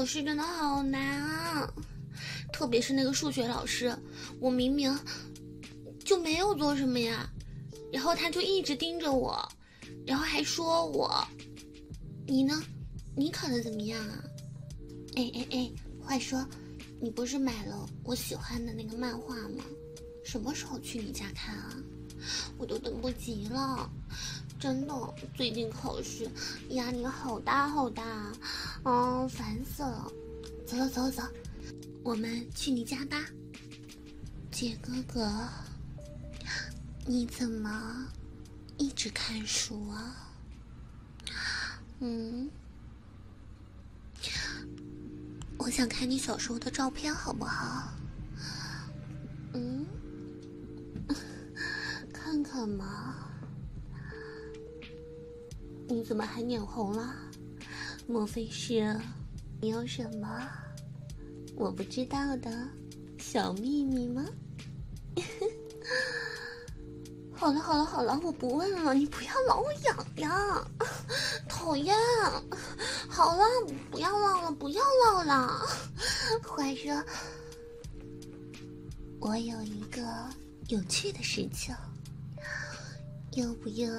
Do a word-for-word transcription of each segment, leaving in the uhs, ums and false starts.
考试真的好难啊，特别是那个数学老师，我明明就没有做什么呀，然后他就一直盯着我，然后还说我，你呢？你考得怎么样啊？哎哎哎，话说，你不是买了我喜欢的那个漫画吗？什么时候去你家看啊？我都等不及了，真的，最近考试压力好大好大，嗯，烦死了。走走走走，我们去你家吧。杰哥哥，你怎么一直看书啊？嗯，我想看你小时候的照片，好不好？嗯，看看嘛。你怎么还脸红了？莫非是你有什么我不知道的小秘密吗？好了好了好了，我不问了，你不要挠我痒痒，讨厌。好了，不要闹了，不要闹了。话说，我有一个有趣的事情，要不要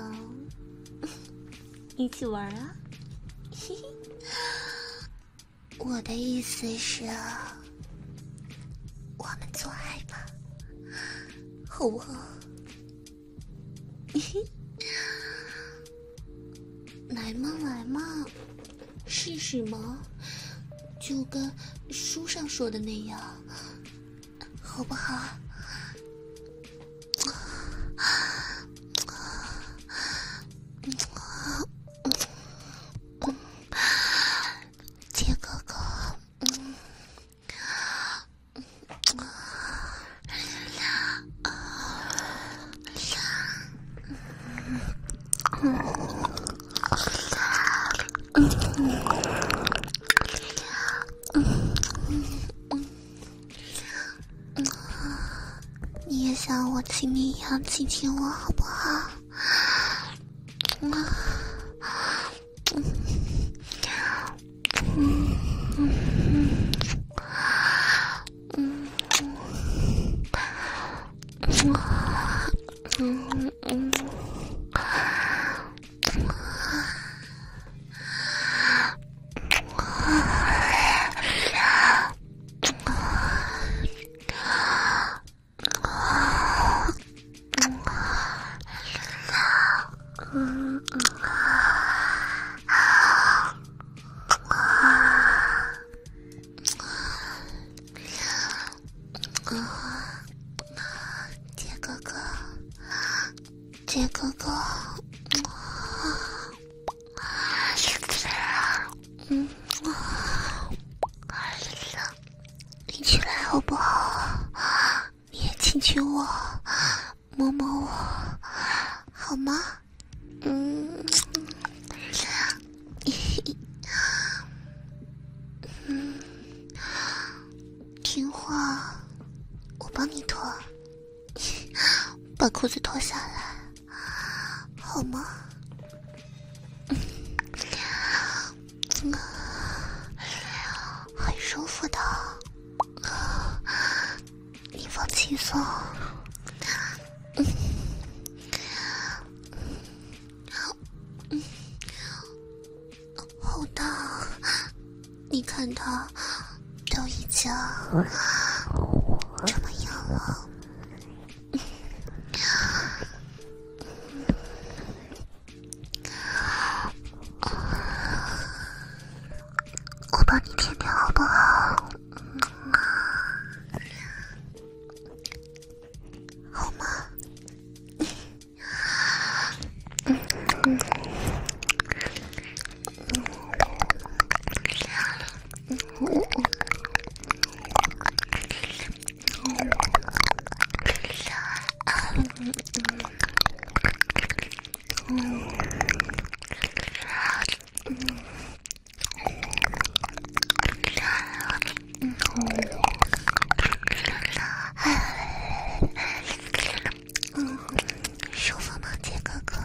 一起玩啊？嘿嘿，我的意思是，我们做爱吧，好不好？来嘛来嘛，试试嘛，就跟书上说的那样，好不好？杰哥哥，嗯，你也像我亲你一样亲亲我，好不好？嗯嗯嗯嗯嗯嗯嗯。杰哥哥，杰哥哥，嗯，一起来好不好？你也亲亲我，摸摸我，好吗？嗯，嗯，听话，我帮你脱，把裤子脱下来，好吗？嗯，很舒服的，你放轻松。嗯，嗯，好大，你看它都已经这么样了。我帮你舔舔好不好？好吗？嗯嗯舒服吗，杰哥哥？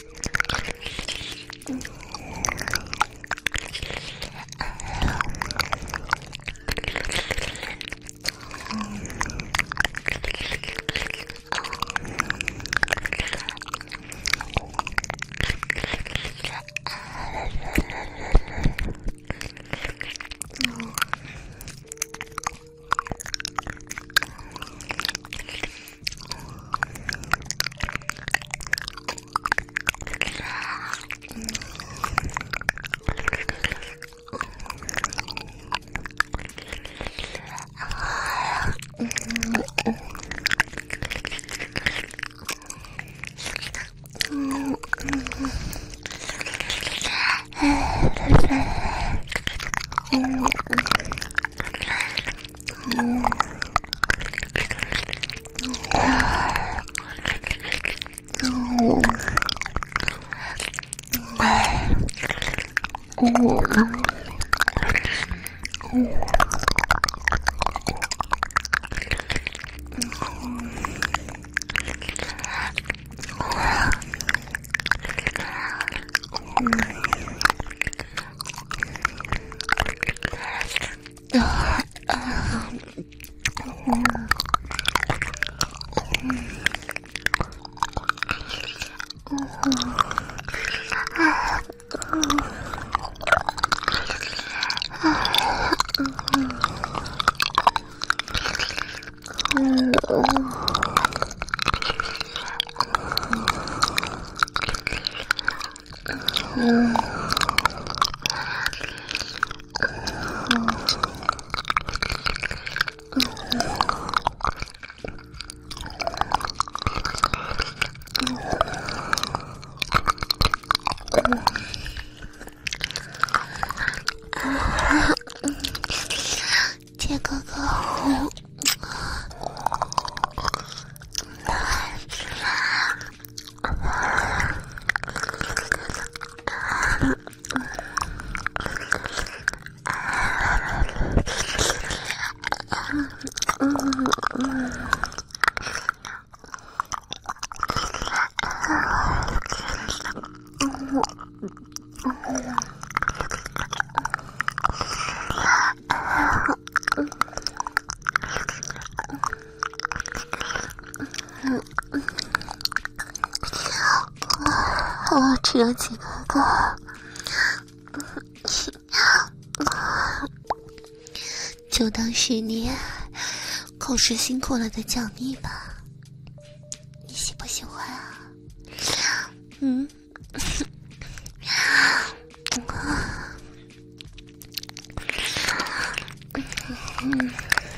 嗯。 杰哥哥，我只有几个个，就当是你考试辛苦了的奖励吧。你喜不喜欢啊？嗯。嗯。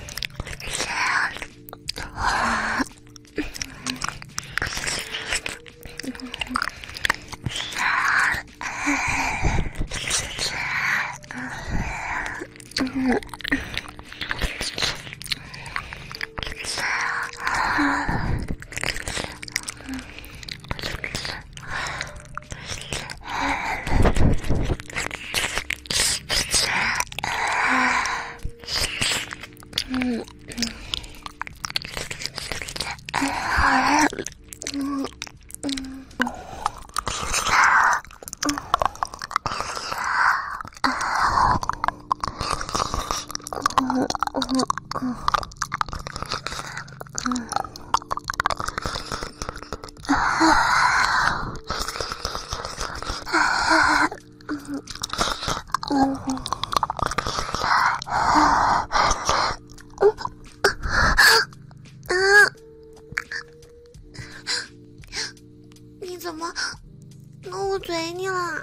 你怎么弄我嘴里了？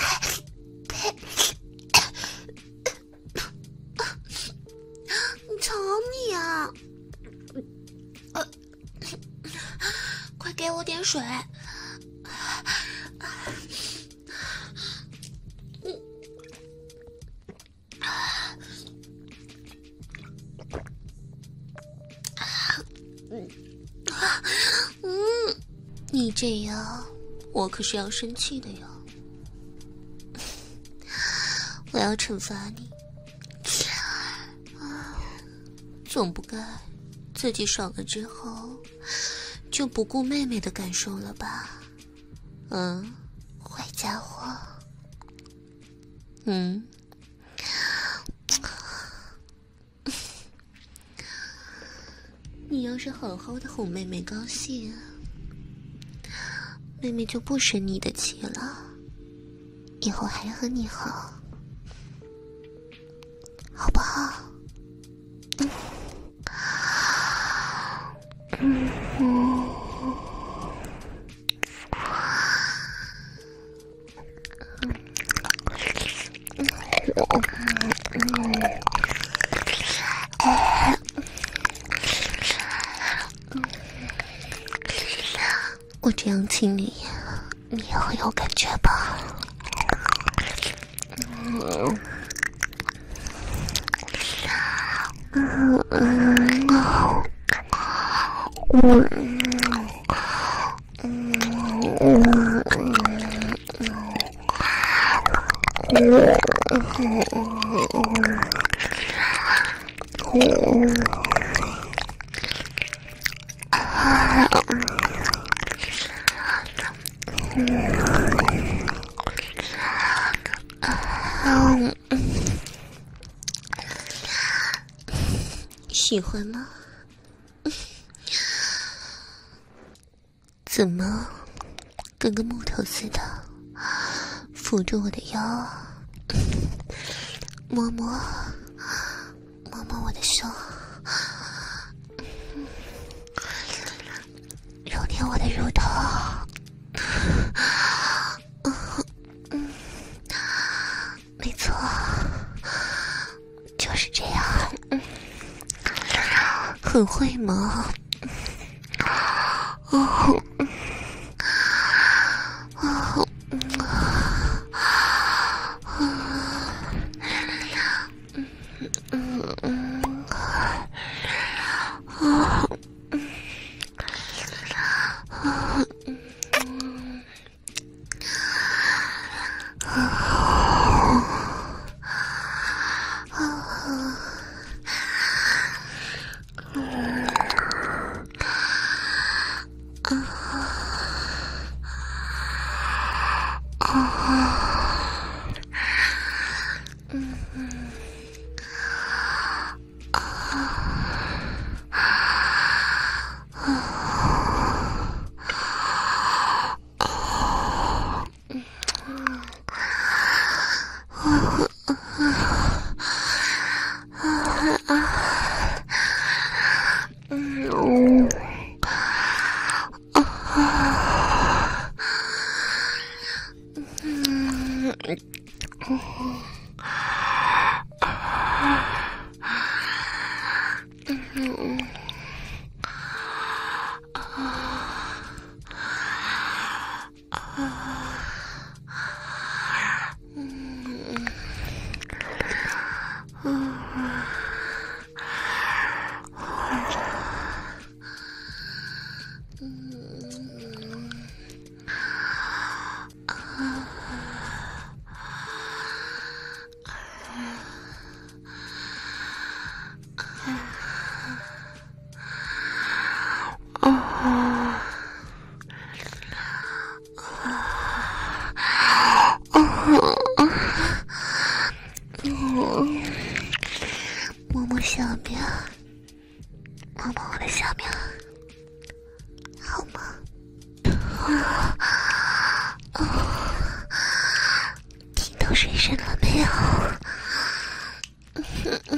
吵你啊！呃，快给我点水。嗯，你这样，我可是要生气的呀！我要惩罚你。总不该自己爽了之后就不顾妹妹的感受了吧？嗯，坏家伙。嗯，你要是好好的哄妹妹高兴，妹妹就不生你的气了，以后还和你好，好不好？嗯。嗯嗯我这样亲你，你也会有感觉吧？嗯嗯嗯嗯嗯嗯喜欢吗？怎么跟个木头似的扶住我的腰啊？摸摸摸摸我的手，揉捏我的乳头，嗯，没错，就是这样。嗯，很会吗？哦，哦，嗯嗯啊，啊，摸摸下面，摸摸我的下面，好吗？啊啊！听到水声了没有？嗯嗯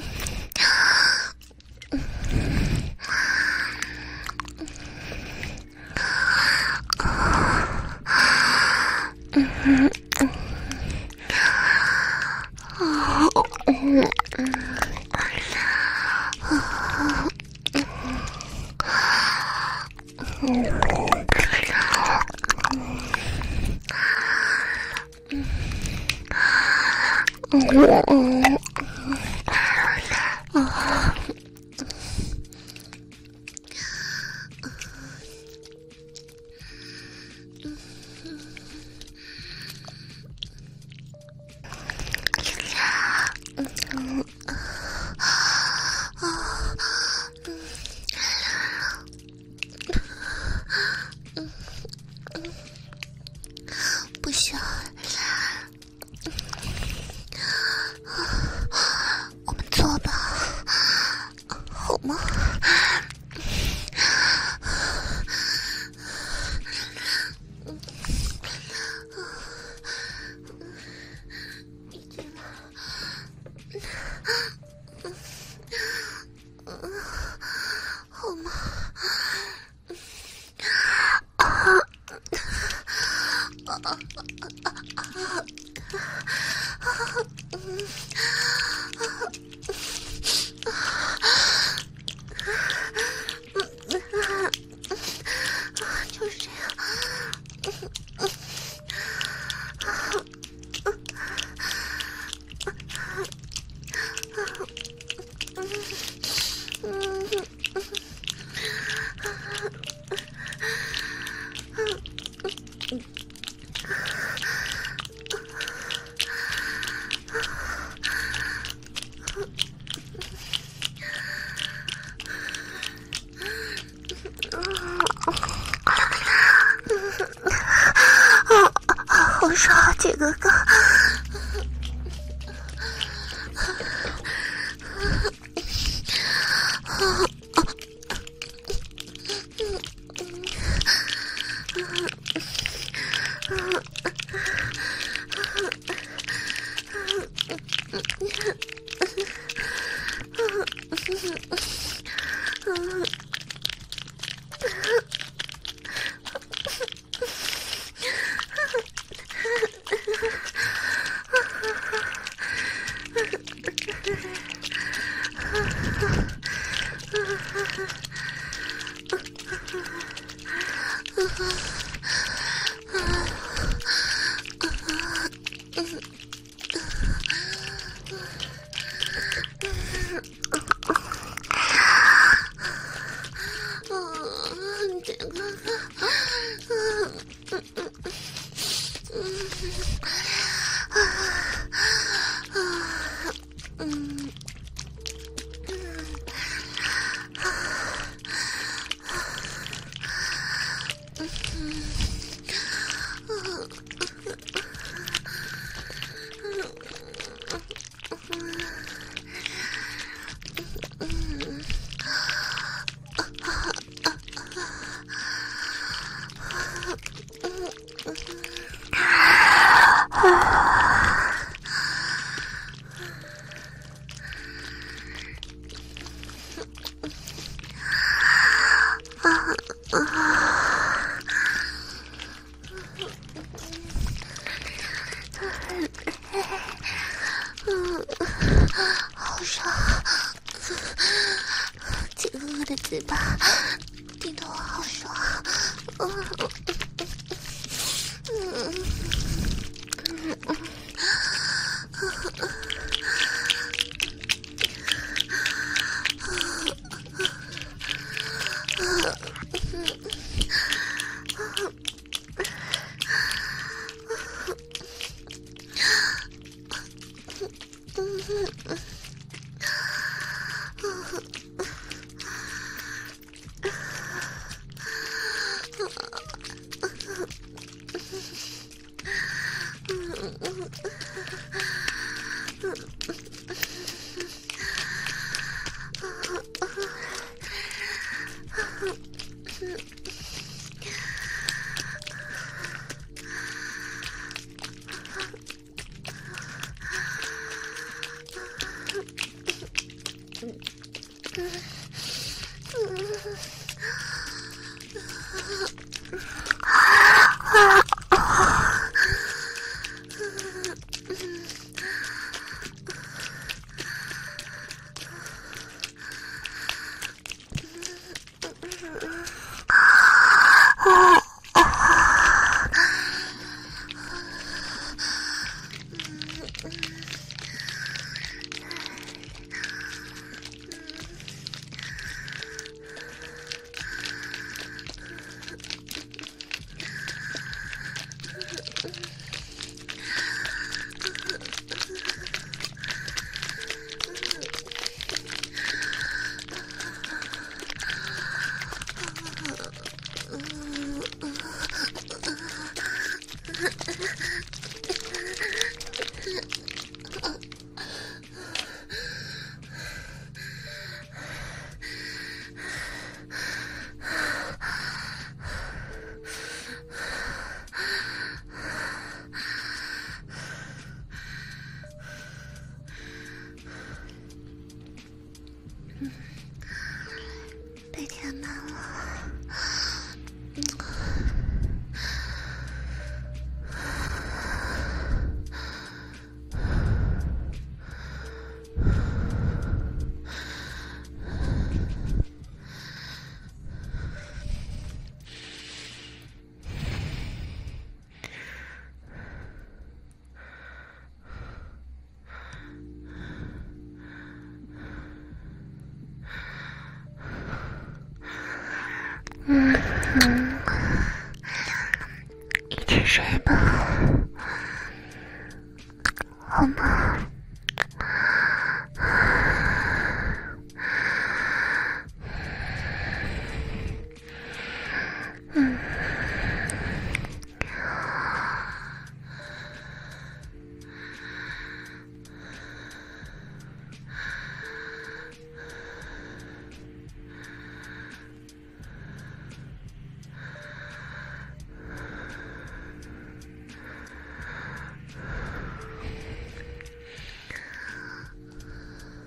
不行，我们做吧，好吗？好吗？就是这样。 爽，杰哥哥。好爽！杰哥哥的嘴巴顶得我好爽。嗯嗯嗯嗯被填满了。嗯嗯，一起睡吧，好吗？